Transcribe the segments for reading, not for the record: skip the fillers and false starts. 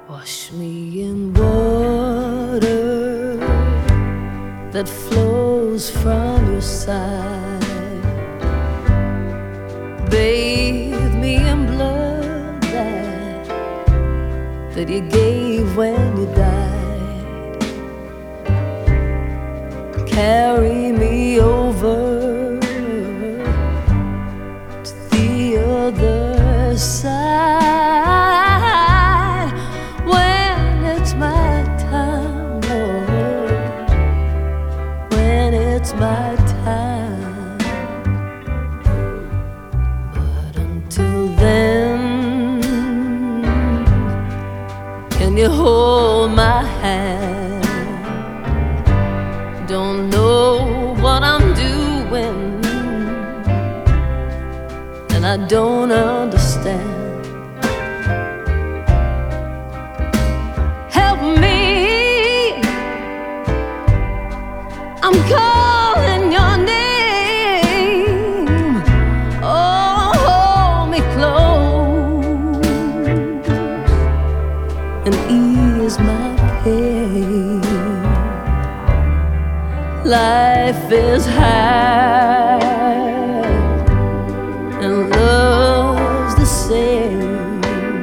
Wash me in water that flows from your side. Bathe me in blood that you gave when you died. Carry me over to the other side. When it's my time, Lord, when it's my time. But until then, can you hold my hand? Don't know what I'm doing, and I don't understand. Help me, I'm calling your name. Oh, hold me close and ease my pain. Life is hard and love's the same.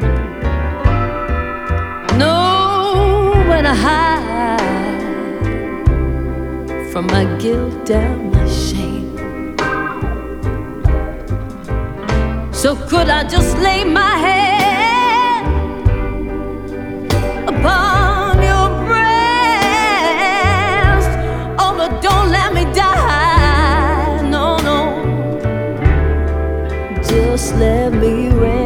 Know when to hide from my guilt and my shame. So could I just lay my head upon your breast? Oh, but don't let me die. No, no, just let me rest.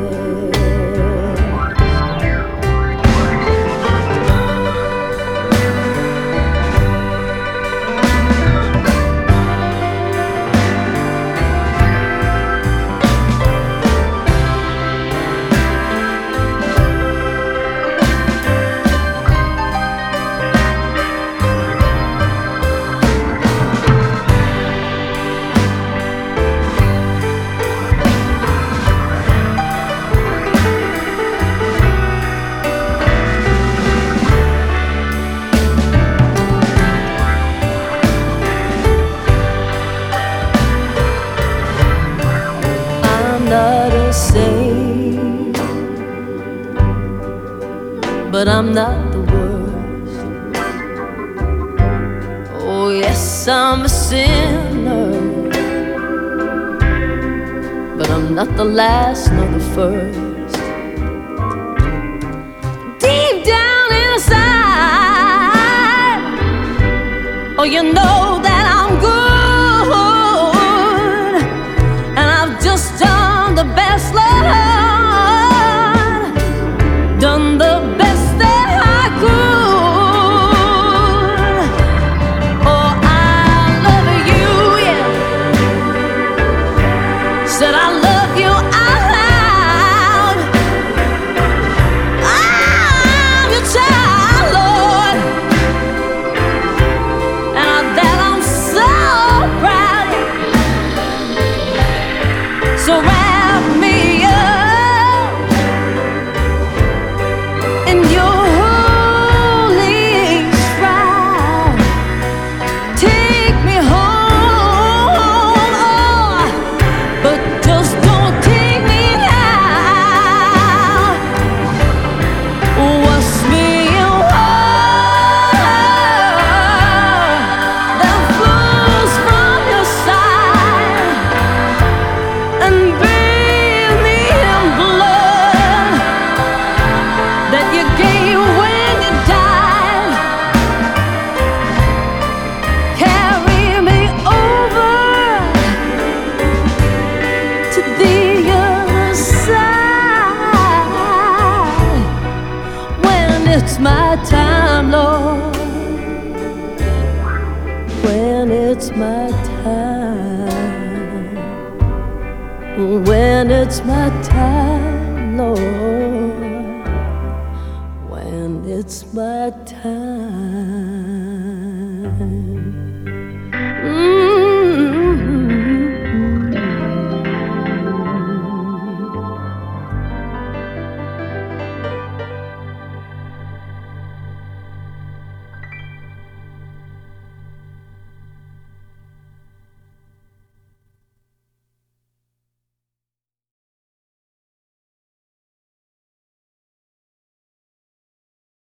Not a saint, but I'm not the worst. Oh yes, I'm a sinner, but I'm not the last nor the first. Deep down inside, oh, you know that I'm good, and I've just done the best, Lord, done the best that I could. Oh, I love you, yeah. Said I love you out loud. I'm your child, Lord, and that I'm so proud. So wrap me up in your holy shroud. Take me home, oh, but just don't take me now. Wash me in water that flows from your side, and bathe me in blood that you gave when you died. Carry me over to the other side. When it's my time, Lord, when it's my time. When it's my time, Lord, when it's my time.